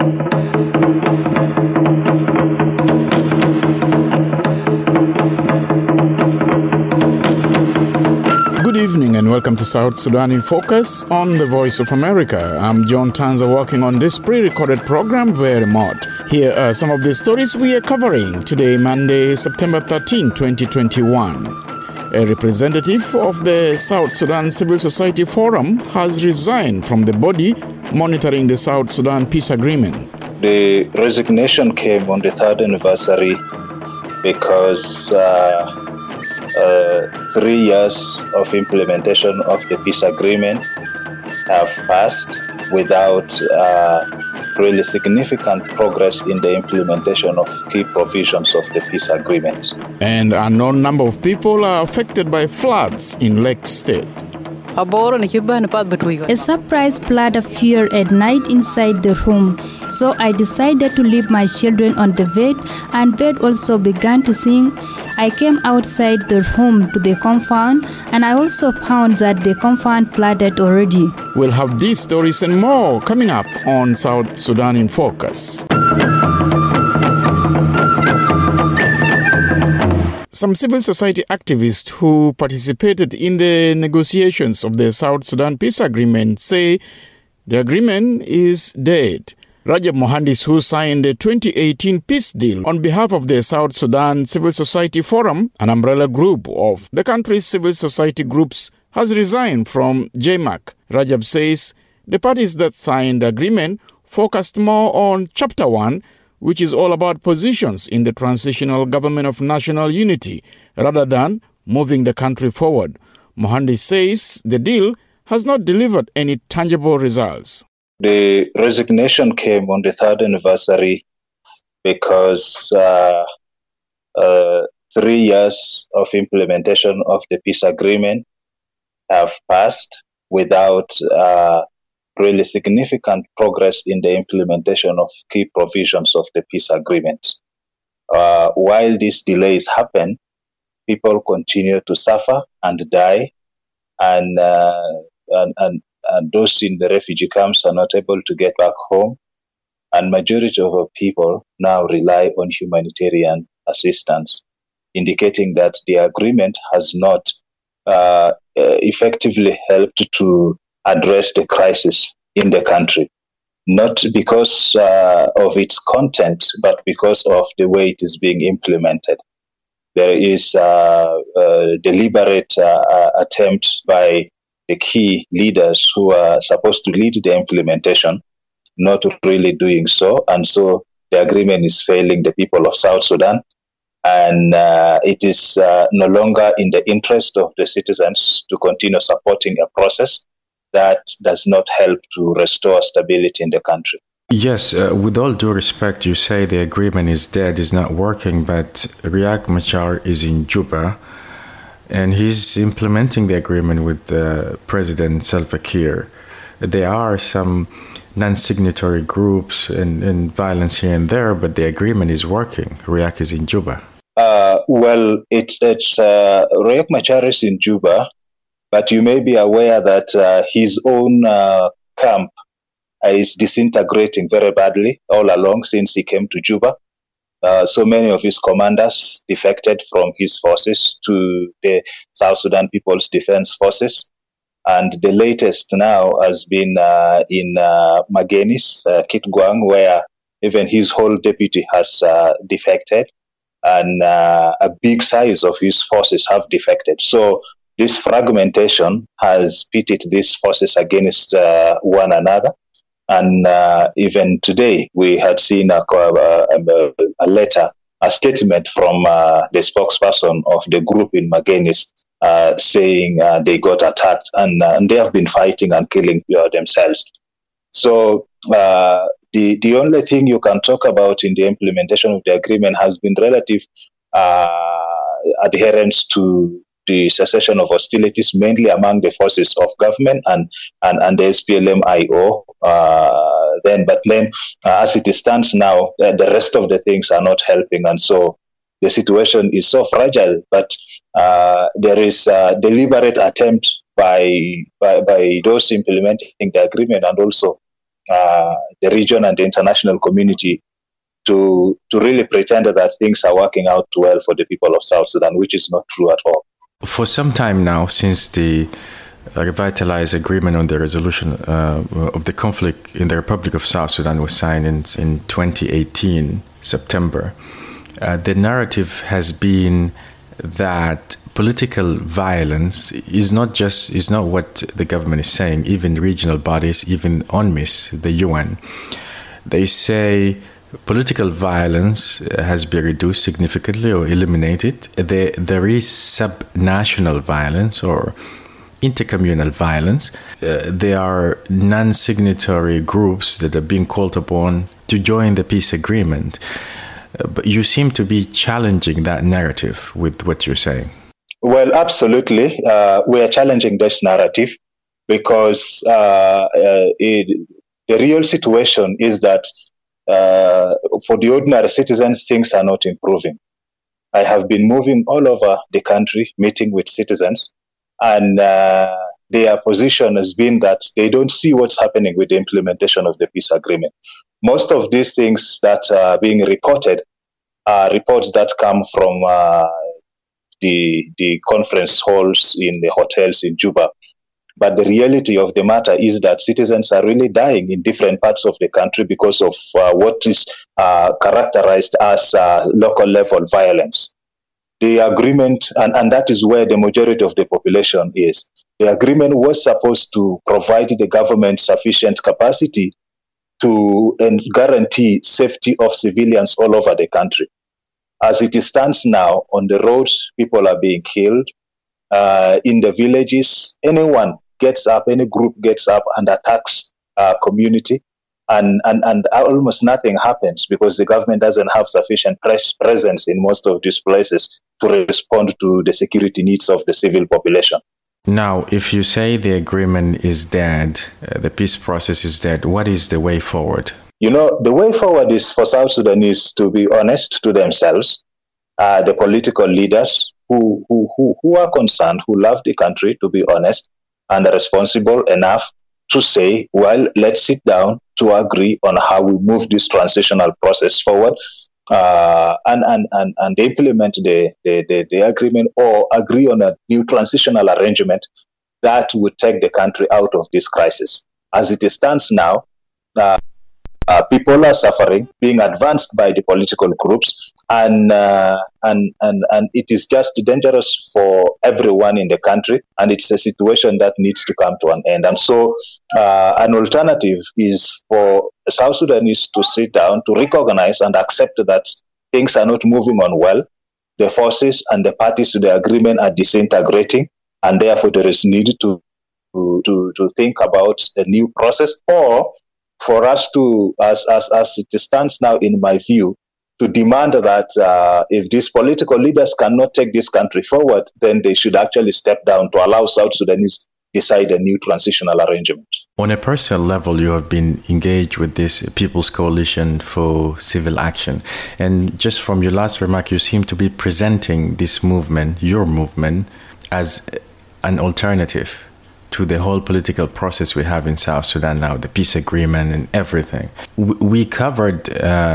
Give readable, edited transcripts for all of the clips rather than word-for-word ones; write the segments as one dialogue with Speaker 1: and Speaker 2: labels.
Speaker 1: Good evening and welcome to South Sudan in Focus on the Voice of America. I'm John Tanza working on this pre-recorded program via remote. Here are some of the stories we are covering today, Monday, September 13, 2021. A representative of the South Sudan Civil Society Forum has resigned from the body monitoring the South Sudan peace agreement.
Speaker 2: The resignation came on the third anniversary because 3 years of implementation of the peace agreement have passed without really significant progress in the implementation of key provisions of the peace agreement.
Speaker 1: And an unknown number of people are affected by floods in Lake State.
Speaker 3: A surprise flood appeared at night inside the home, so I decided to leave my children on the bed, and bed also began to sink. I came outside the home to the compound, and I also found that the compound flooded already.
Speaker 1: We'll have these stories and more coming up on South Sudan in Focus. Some civil society activists who participated in the negotiations of the South Sudan peace agreement say the agreement is dead. Rajab Mohandis, who signed the 2018 peace deal on behalf of the South Sudan Civil Society Forum, an umbrella group of the country's civil society groups, has resigned from JMAC. Rajab says the parties that signed the agreement focused more on Chapter 1, which is all about positions in the transitional government of national unity, rather than moving the country forward. Mohandis says the deal has not delivered any tangible results.
Speaker 2: The resignation came on the third anniversary because 3 years of implementation of the peace agreement have passed without really significant progress in the implementation of key provisions of the peace agreement. While these delays happen, people continue to suffer and die, and those in the refugee camps are not able to get back home, and majority of our people now rely on humanitarian assistance, indicating that the agreement has not effectively helped to address the crisis in the country, not because of its content, but because of the way it is being implemented. There is a deliberate attempt by the key leaders who are supposed to lead the implementation, not really doing so, and so the agreement is failing the people of South Sudan, and it is no longer in the interest of the citizens to continue supporting a process that does not help to restore stability in the country.
Speaker 4: Yes, with all due respect, you say the agreement is dead, is not working, but Riek Machar is in Juba, and he's implementing the agreement with President Salva Kiir. There are some non-signatory groups and violence here and there, but the agreement is working. Riek is in Juba.
Speaker 2: It's Riek Machar is in Juba, but you may be aware that his own camp is disintegrating very badly all along since he came to Juba. So many of his commanders defected from his forces to the South Sudan People's Defense Forces. And the latest now has been in Magenis, Kitgwang, where even his whole deputy has defected. And a big size of his forces have defected. So this fragmentation has pitted these forces against one another. And even today, we had seen a letter, a statement from the spokesperson of the group in Magenis saying they got attacked and they have been fighting and killing themselves. So the only thing you can talk about in the implementation of the agreement has been relative adherence to the cessation of hostilities, mainly among the forces of government and the SPLM-IO. But as it stands now, the rest of the things are not helping, and so the situation is so fragile. But there is a deliberate attempt by those implementing the agreement and also the region and the international community to really pretend that things are working out well for the people of South Sudan, which is not true at all.
Speaker 4: For some time now, since the revitalized agreement on the resolution of the conflict in the Republic of South Sudan was signed in 2018, September, the narrative has been that political violence is not what the government is saying. Even regional bodies, even UNMISS, the UN, they say political violence has been reduced significantly or eliminated. There is subnational violence or intercommunal violence. There are non-signatory groups that are being called upon to join the peace agreement. But you seem to be challenging that narrative with what you're saying.
Speaker 2: Well, absolutely. We are challenging this narrative because the real situation is that for the ordinary citizens, things are not improving. I have been moving all over the country, meeting with citizens, and their position has been that they don't see what's happening with the implementation of the peace agreement. Most of these things that are being reported are reports that come from the conference halls in the hotels in Juba. But the reality of the matter is that citizens are really dying in different parts of the country because of what is characterized as local level violence. The agreement, and that is where the majority of the population is, the agreement was supposed to provide the government sufficient capacity to guarantee safety of civilians all over the country. As it stands now, on the roads, people are being killed. In the villages, anyone gets up, any group gets up and attacks a community, and almost nothing happens because the government doesn't have sufficient presence in most of these places to respond to the security needs of the civil population.
Speaker 4: Now, if you say the agreement is dead, the peace process is dead, what is the way forward?
Speaker 2: You know, the way forward is for South Sudanese to be honest to themselves, the political leaders who are concerned, who love the country, to be honest and responsible enough to say, well, let's sit down to agree on how we move this transitional process forward and implement the agreement or agree on a new transitional arrangement that would take the country out of this crisis. As it stands now, people are suffering, being advanced by the political groups, and it is just dangerous for everyone in the country, and it's a situation that needs to come to an end. And so an alternative is for South Sudanese to sit down, to recognize and accept that things are not moving on well. The forces and the parties to the agreement are disintegrating, and therefore there is need to think about a new process, or for us to, as it stands now, in my view, to demand that if these political leaders cannot take this country forward, then they should actually step down to allow South Sudanese decide a new transitional arrangement. On
Speaker 4: a personal level, you have been engaged with this People's Coalition for Civil Action. And just from your last remark, you seem to be presenting this movement, your movement, as an alternative to the whole political process we have in South Sudan now, the peace agreement and everything. We covered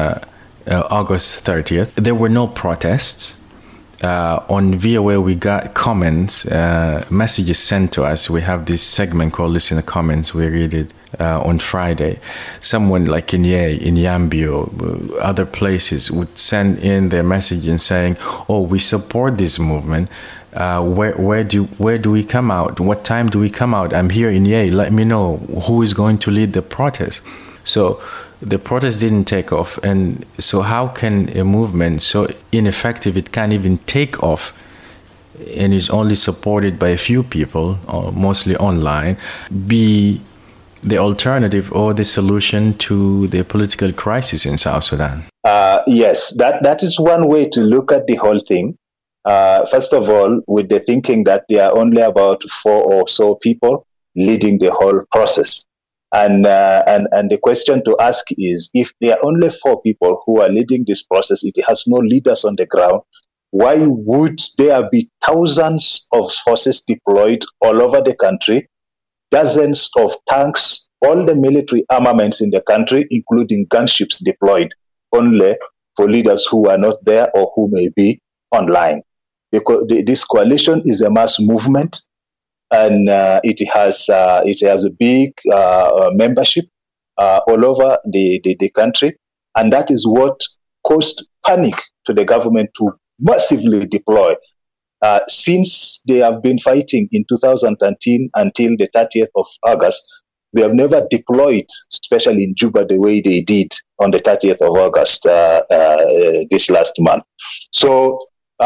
Speaker 4: August 30th. There were no protests. On VOA, we got comments, messages sent to us. We have this segment called Listen to Comments. We read it on Friday. Someone like in Yambio, other places would send in their message and saying, "Oh, we support this movement. Where do we come out? What time do we come out? I'm here in Yei. Let me know who is going to lead the protest." So the protest didn't take off, and so how can a movement so ineffective it can't even take off and is only supported by a few people, or mostly online, be the alternative or the solution to the political crisis in South Sudan?
Speaker 2: Yes, that is one way to look at the whole thing. First of all, with the thinking that there are only about 4 or so people leading the whole process. And the question to ask is, if there are only 4 people who are leading this process, it has no leaders on the ground, why would there be thousands of forces deployed all over the country, dozens of tanks, all the military armaments in the country, including gunships deployed, only for leaders who are not there or who may be online. This coalition is a mass movement, and it has a big membership all over the country, and that is what caused panic to the government to massively deploy. Since they have been fighting in 2013 until the 30th of August, they have never deployed, especially in Juba, the way they did on the 30th of August this last month. So,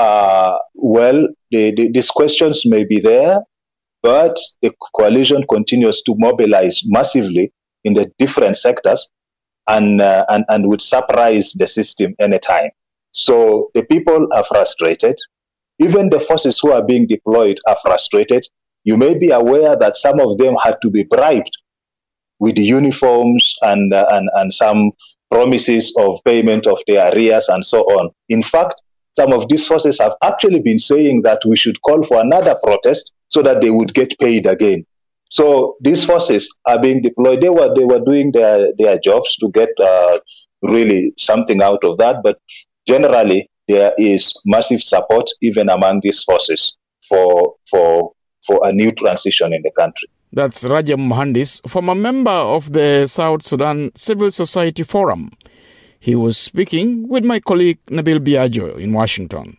Speaker 2: these questions may be there, but the coalition continues to mobilize massively in the different sectors and would surprise the system anytime. So the people are frustrated. Even the forces who are being deployed are frustrated. You may be aware that some of them had to be bribed with uniforms and some promises of payment of their arrears and so on. In fact, some of these forces have actually been saying that we should call for another protest so that they would get paid again. So these forces are being deployed. They were doing their jobs to get really something out of that. But generally, there is massive support even among these forces for a new transition in the country.
Speaker 1: That's Rajab Mohandis, former member of the South Sudan Civil Society Forum. He was speaking with my colleague Nabil Biagio in Washington.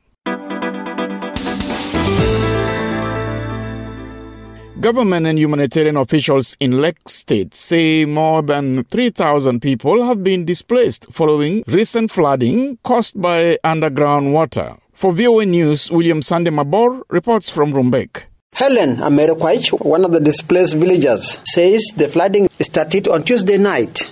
Speaker 1: Government and humanitarian officials in Lake State say more than 3,000 people have been displaced following recent flooding caused by underground water. For VOA News, William Sande Mabor reports from Rumbek.
Speaker 5: Helen Amerekwach, one of the displaced villagers, says the flooding started on Tuesday night.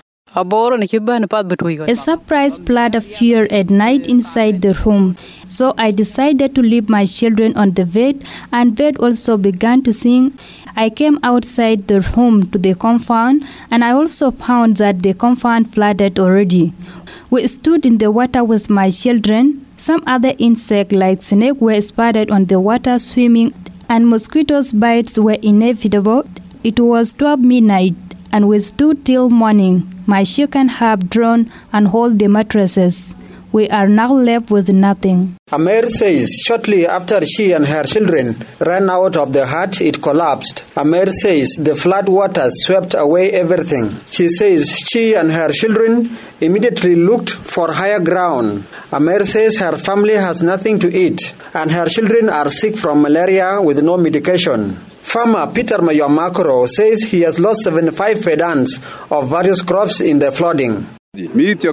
Speaker 3: A surprise flood appeared at night inside the home, so I decided to leave my children on the bed, and bed also began to sink. I came outside the home to the compound, and I also found that the compound flooded already. We stood in the water with my children. Some other insects like snakes were spotted on the water swimming, and mosquitoes' bites were inevitable. It was 12 midnight, and we stood till morning. My children have drawn and hold the mattresses. We are now left with nothing.
Speaker 5: Amer says shortly after she and her children ran out of the hut, it collapsed. Amer says the flood water swept away everything. She says she and her children immediately looked for higher ground. Amer says her family has nothing to eat, and her children are sick from malaria with no medication. Farmer Peter Mayomakoro says he has lost 75 fedans of various crops in the flooding.
Speaker 6: This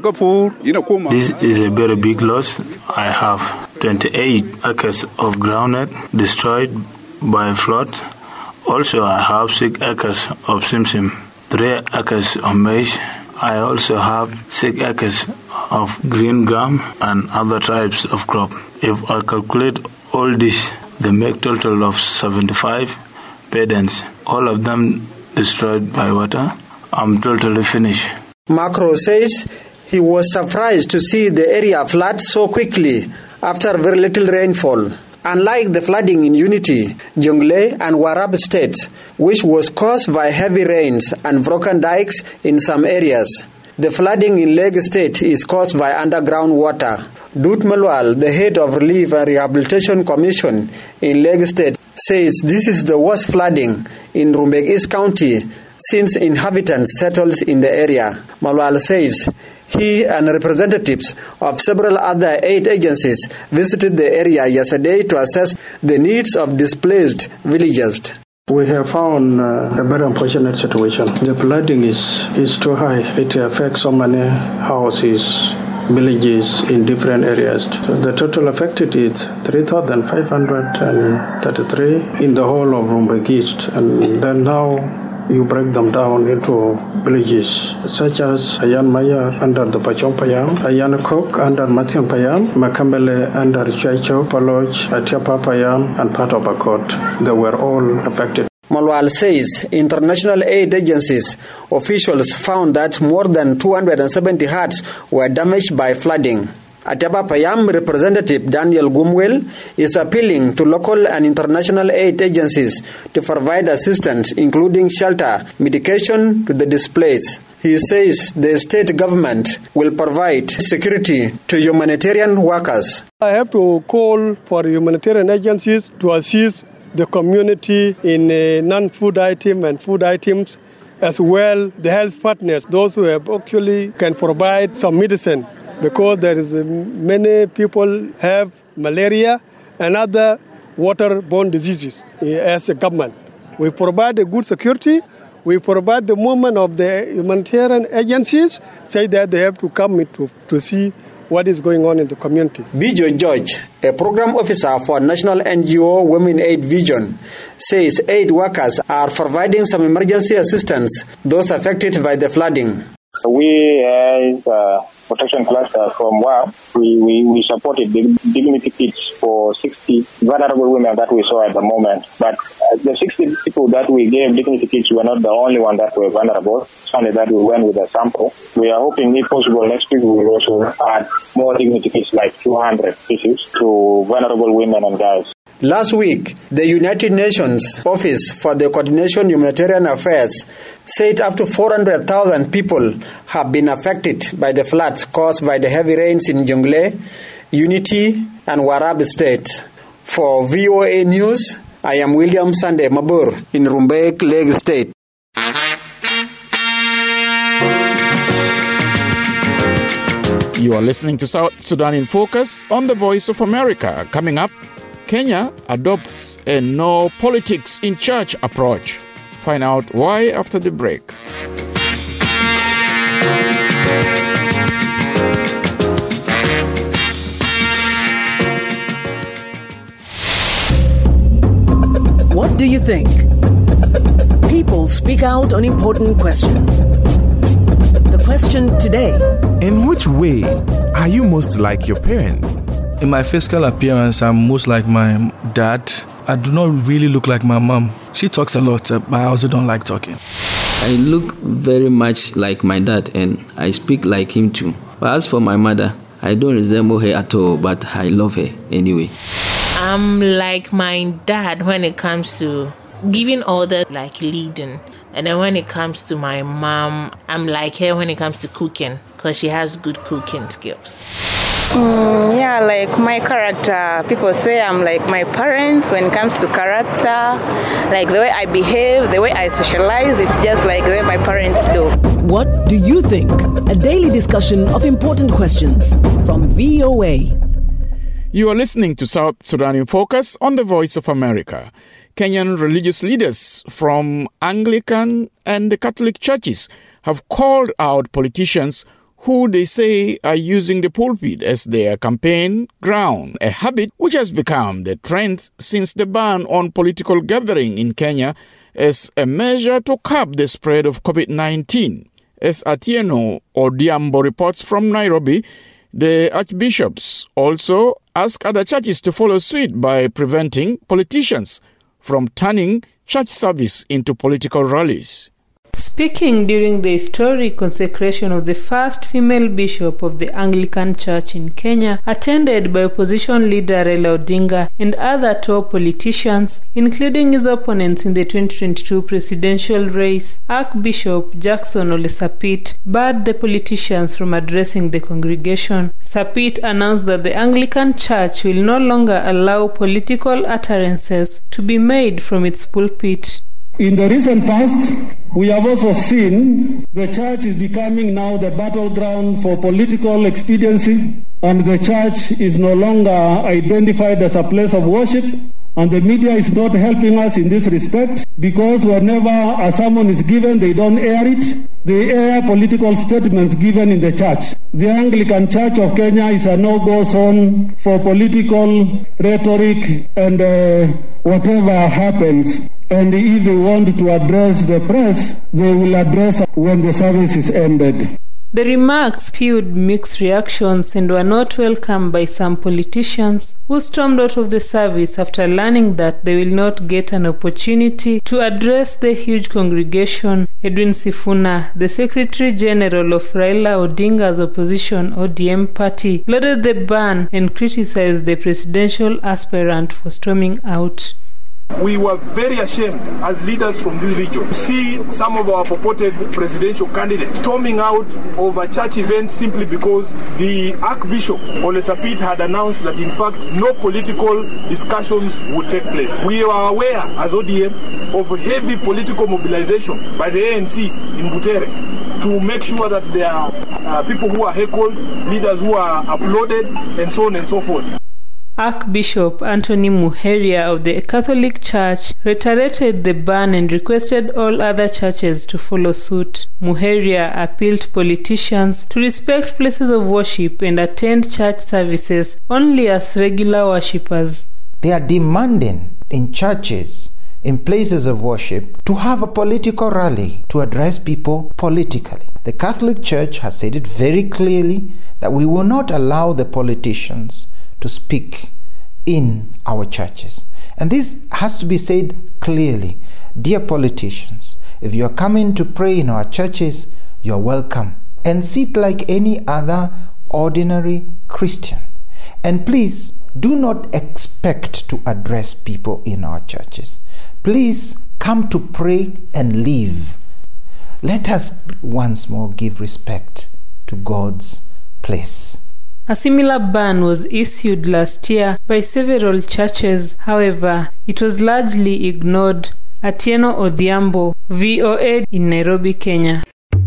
Speaker 6: is a very big loss. I have 28 acres of groundnut destroyed by flood. Also, I have 6 acres of simsim, 3 acres of maize. I also have 6 acres of green gram and other types of crop. If I calculate all this, they make total of 75 pedants, all of them destroyed by water. I'm totally finished.
Speaker 5: Macro says he was surprised to see the area flood so quickly after very little rainfall. Unlike the flooding in Unity, Jonglei and Warab states, which was caused by heavy rains and broken dikes in some areas, the flooding in Lake State is caused by underground water. Dut Malwal, the head of Relief and Rehabilitation Commission in Lake State, says this is the worst flooding in Rumbek East County since inhabitants settled in the area. Malwal says he and representatives of several other aid agencies visited the area yesterday to assess the needs of displaced villagers.
Speaker 7: We have found a very unfortunate situation. The flooding is too high. It affects so many houses, villages in different areas. So the total affected is 3,533 in the whole of Rumbek East. And then now you break them down into villages such as Ayan Mayar under the Pachong Payam, Ayan Kok under Matian Payam, Makambele under Chaicho, Paloch, Atiapa Payam, and part of Akot. They were all affected.
Speaker 5: Malwal says international aid agencies officials found that more than 270 huts were damaged by flooding. Ataba Payam representative Daniel Gumwell is appealing to local and international aid agencies to provide assistance, including shelter, medication to the displaced. He says the state government will provide security to humanitarian workers.
Speaker 7: I have to call for humanitarian agencies to assist the community in non-food items and food items, as well the health partners, those who have actually can provide some medicine, because there is many people have malaria and other waterborne diseases. As a government, we provide a good security. We provide the movement of the humanitarian agencies, say that they have to come to see what is going on in the community.
Speaker 5: Bijo George, a program officer for National NGO Women Aid Vision, says aid workers are providing some emergency assistance those affected by the flooding.
Speaker 8: We as protection cluster from WAP, we supported the dignity kits for 60 vulnerable women that we saw at the moment. But the 60 people that we gave dignity kits were not the only one that were vulnerable. It's only that we went with a sample. We are hoping, if possible, next week we will also add more dignity kits, like 200 pieces, to vulnerable women and guys.
Speaker 5: Last week, the United Nations Office for the Coordination of Humanitarian Affairs said up to 400,000 people have been affected by the floods caused by the heavy rains in Jonglei, Unity, and Warab states. For VOA News, I am William Sunday Mabur in Rumbek, Lake State.
Speaker 1: You are listening to South Sudan in Focus on the Voice of America. Coming up, Kenya adopts a no politics in church approach. Find out why after the break.
Speaker 9: What do you think? People speak out on important questions. The question today:
Speaker 10: in which way are you most like your parents?
Speaker 11: In my physical appearance, I'm most like my dad. I do not really look like my mom. She talks a lot, but I also don't like talking.
Speaker 12: I look very much like my dad, and I speak like him too. But as for my mother, I don't resemble her at all, but I love her anyway.
Speaker 13: I'm like my dad when it comes to giving order, like leading. And then when it comes to my mom, I'm like her when it comes to cooking, because she has good cooking skills.
Speaker 14: Yeah, like my character. People say I'm like my parents when it comes to character. Like the way I behave, the way I socialize, it's just like the way my parents do.
Speaker 9: What do you think? A daily discussion of important questions from VOA.
Speaker 1: You are listening to South Sudan in Focus on the Voice of America. Kenyan religious leaders from Anglican and the Catholic churches have called out politicians who they say are using the pulpit as their campaign ground, a habit which has become the trend since the ban on political gathering in Kenya as a measure to curb the spread of COVID-19. As Atieno Odiambo reports from Nairobi, the archbishops also ask other churches to follow suit by preventing politicians from turning church service into political rallies.
Speaker 15: Speaking during the historic consecration of the first female bishop of the Anglican Church in Kenya, attended by opposition leader Raila Odinga and other top politicians, including his opponents in the 2022 presidential race, Archbishop Jackson Ole Sapit barred the politicians from addressing the congregation. Sapit announced that the Anglican Church will no longer allow political utterances to be made from its pulpit.
Speaker 16: In the recent past, we have also seen the church is becoming now the battleground for political expediency, and the church is no longer identified as a place of worship, and the media is not helping us in this respect, because whenever a sermon is given, they don't air it. They air political statements given in the church. The Anglican Church of Kenya is a no-go zone for political rhetoric and whatever happens. And if they want to address the press, they will address when the service is ended.
Speaker 15: The remarks spewed mixed reactions and were not welcomed by some politicians who stormed out of the service after learning that they will not get an opportunity to address the huge congregation. Edwin Sifuna, the Secretary General of Raila Odinga's opposition ODM party, lauded the ban and criticized the presidential aspirant for storming out.
Speaker 17: We were very ashamed as leaders from this region to see some of our purported presidential candidates storming out of a church event simply because the Archbishop Ole Sapit had announced that in fact no political discussions would take place. We are aware as ODM of heavy political mobilization by the ANC in Butere to make sure that there are people who are heckled, leaders who are applauded, and so on and so forth.
Speaker 15: Archbishop Anthony Muheria of the Catholic Church reiterated the ban and requested all other churches to follow suit. Muheria appealed to politicians to respect places of worship and attend church services only as regular worshippers.
Speaker 18: They are demanding in churches, in places of worship, to have a political rally to address people politically. The Catholic Church has said it very clearly that we will not allow the politicians to speak in our churches. And this has to be said clearly. Dear politicians, if you are coming to pray in our churches, you are welcome. And sit like any other ordinary Christian. And please do not expect to address people in our churches. Please come to pray and leave. Let us once more give respect to God's place.
Speaker 15: A similar ban was issued last year by several churches. However, it was largely ignored. Atieno Odhiambo, VOA in Nairobi, Kenya.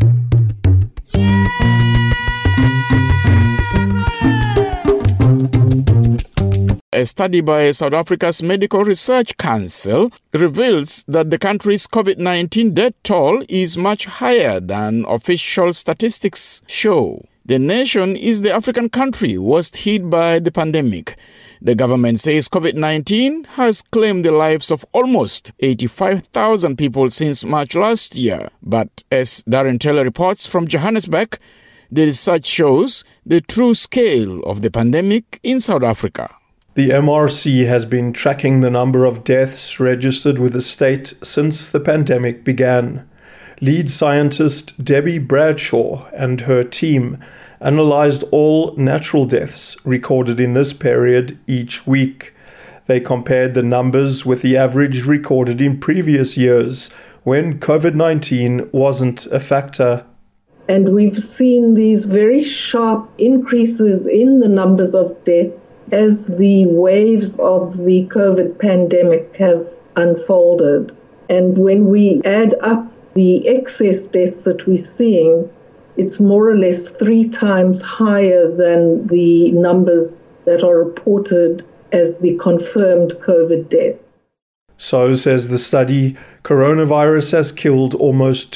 Speaker 1: A study by South Africa's Medical Research Council reveals that the country's COVID-19 death toll is much higher than official statistics show. The nation is the African country worst hit by the pandemic. The government says COVID-19 has claimed the lives of almost 85,000 people since March last year. But as Darren Taylor reports from Johannesburg, the research shows the true scale of the pandemic in South Africa.
Speaker 19: The MRC has been tracking the number of deaths registered with the state since the pandemic began. Lead scientist Debbie Bradshaw and her team analyzed all natural deaths recorded in this period each week. They compared the numbers with the average recorded in previous years when COVID-19 wasn't a factor.
Speaker 20: And we've seen these very sharp increases in the numbers of deaths as the waves of the COVID pandemic have unfolded. And when we add up the excess deaths that we're seeing, it's more or less 3 times higher than the numbers that are reported as the confirmed COVID deaths.
Speaker 19: So, says the study, coronavirus has killed almost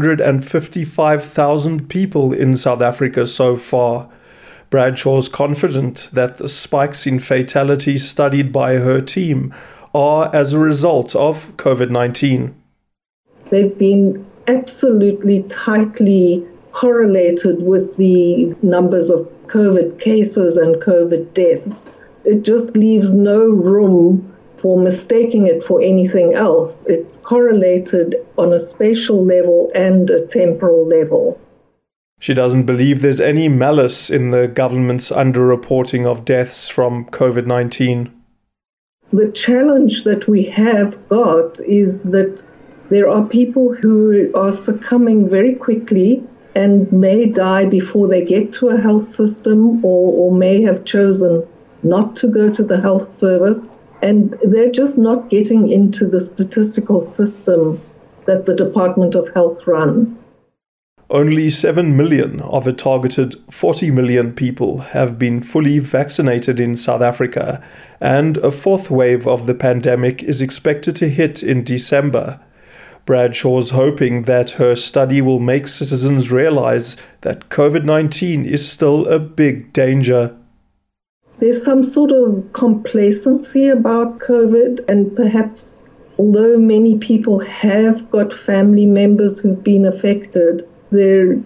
Speaker 19: 255,000 people in South Africa so far. Bradshaw's confident that the spikes in fatality studied by her team are as a result of COVID-19.
Speaker 20: They've been absolutely tightly correlated with the numbers of COVID cases and COVID deaths. It just leaves no room for mistaking it for anything else. It's correlated on a spatial level and a temporal level.
Speaker 19: She doesn't believe there's any malice in the government's underreporting of deaths from COVID-19.
Speaker 20: The challenge that we have got is that there are people who are succumbing very quickly and may die before they get to a health system or may have chosen not to go to the health service. And they're just not getting into the statistical system that the Department of Health runs.
Speaker 19: Only 7 million of a targeted 40 million people have been fully vaccinated in South Africa, and a 4th wave of the pandemic is expected to hit in December. Bradshaw's hoping that her study will make citizens realize that COVID-19 is still a big danger.
Speaker 20: There's some sort of complacency about COVID, and perhaps although many people have got family members who've been affected, they're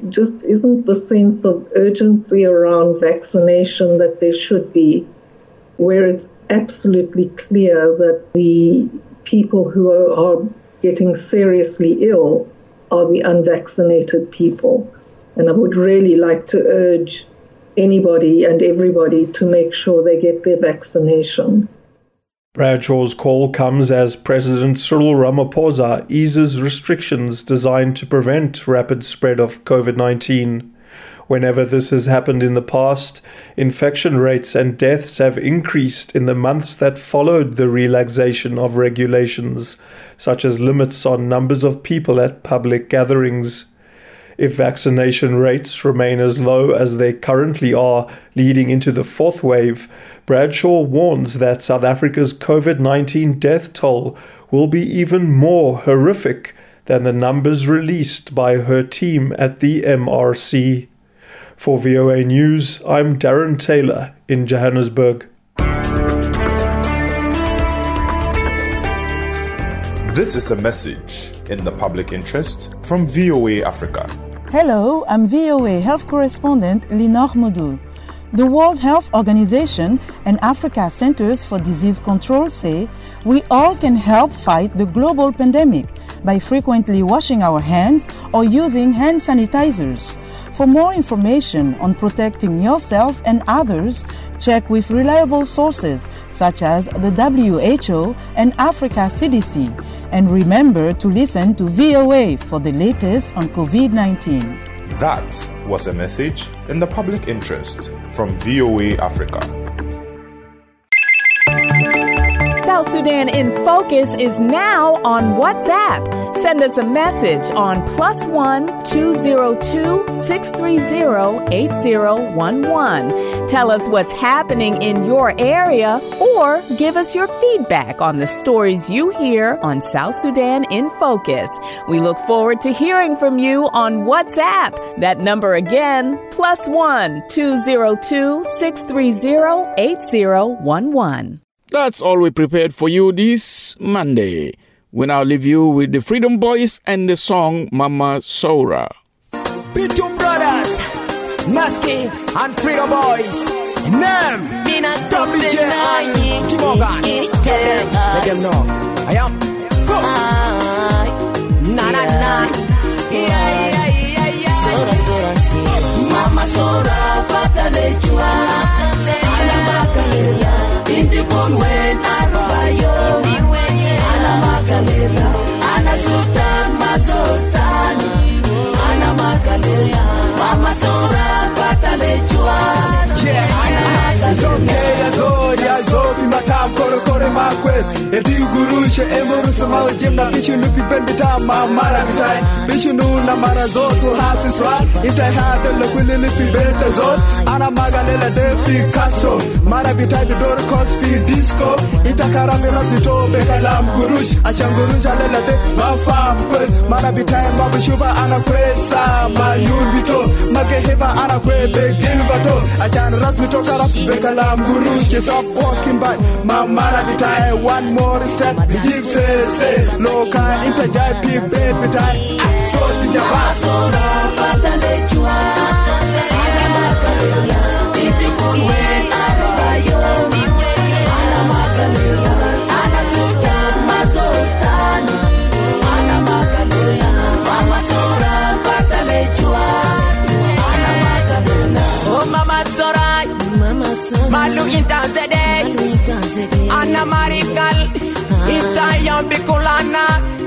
Speaker 20: just isn't the sense of urgency around vaccination that there should be, where it's absolutely clear that the people who are getting seriously ill are the unvaccinated people. And I would really like to urge anybody and everybody to make sure they get their vaccination.
Speaker 19: Bradshaw's call comes as President Cyril Ramaphosa eases restrictions designed to prevent rapid spread of COVID-19. Whenever this has happened in the past, infection rates and deaths have increased in the months that followed the relaxation of regulations, such as limits on numbers of people at public gatherings. If vaccination rates remain as low as they currently are leading into the fourth wave, Bradshaw warns that South Africa's COVID-19 death toll will be even more horrific than the numbers released by her team at the MRC. For VOA News, I'm Darren Taylor in Johannesburg.
Speaker 10: This is a message in the public interest from VOA Africa.
Speaker 21: Hello, I'm VOA Health Correspondent Linor Modou. The World Health Organization and Africa Centers for Disease Control say we all can help fight the global pandemic by frequently washing our hands or using hand sanitizers. For more information on protecting yourself and others, check with reliable sources such as the WHO and Africa CDC. And remember to listen to VOA for the latest on COVID-19.
Speaker 10: That was a message in the public interest from VOA Africa.
Speaker 22: South Sudan in Focus is now on WhatsApp. Send us a message on +1 202 630 8011. Tell us what's happening in your area or give us your feedback on the stories you hear on South Sudan in Focus. We look forward to hearing from you on WhatsApp. That number again, +1 202 630 8011.
Speaker 1: That's all we prepared for you this Monday. We now leave you with the Freedom Boys and the song Mama Soura.
Speaker 23: B2 Brothers, Nasky and Freedom Boys. Name, WJ Timogan. Let them know. I am. Go. Na na na. Soura, Soura. Mama Soura, Fatale Chua. Alamakalera. Inti kunwen anubayo. Alamakalera. Anasutan mazotan. Alamakalera. Mama Soura, Fatale Chua. It's okay, Azobi, Matam, Kore, Marquez. If you guru, Emer, Samal, Jim, Bishu, Lupi, Bendita, Mara, Bishu, Namara, Zoto, Hasiswa, if I had a Lupi, Benta Zone, Anna Magalela, Delphi, Castro, Marabita, the Door, Cosby, Disco, Itakara, Mirasito, Bekalam, Gurush, Ashangurush, Alela, Mafam, Quest, Marabita, Babashuba, Anna Quesa, Mayun Vito, Makeheva, Anna Que, Begin Vato, Achan Rasmito, Bekalam, Gurush, is up walking by, Marabita, one more step, give say, Loka, Interjai, Big Bed, Vitai, so the Javasora, Patalechua, Anamakalea, Itikunwen, Arabayo, Anamakalea, Anasutan, Mazotan, Anamakalea, Mamasora, Patalechua, Anamakalea, oh Mama Sora, Malu Intanzede, Anna Marikal, Itayam Bikulana,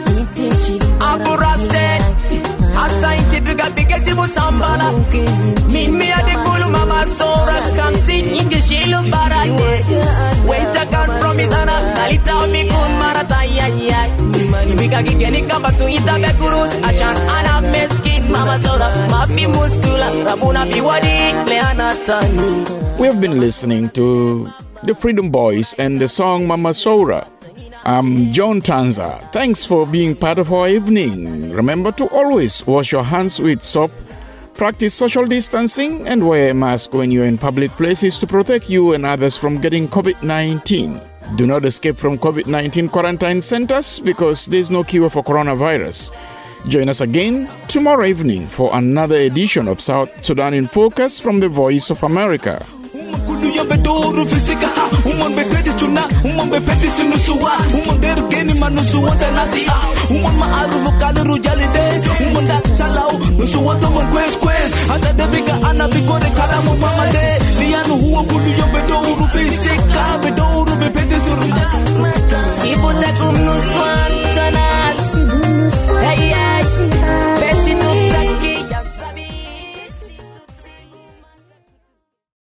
Speaker 23: Aburaste, Asainti Biga Bigasimu Sambala, Mimi Adikulu Mama Sora, Kamsin Ingishilu Barate, Wait a gun from his Anna, Nalita Mikun Marataya, Mika Gigeni Kabasuita Bekurus, Ashan Anna Meskin, Mama Sora, Mapi Muskula, Rabuna Biwadi, Leana Tani.
Speaker 1: We have been listening to the Freedom Boys and the song Mama Soura. I'm John Tanza. Thanks for being part of our evening. Remember to always wash your hands with soap, practice social distancing, and wear a mask when you're in public places to protect you and others from getting COVID-19. Do not escape from COVID-19 quarantine centers because there's no cure for coronavirus. Join us again tomorrow evening for another edition of South Sudan in Focus from the Voice of America.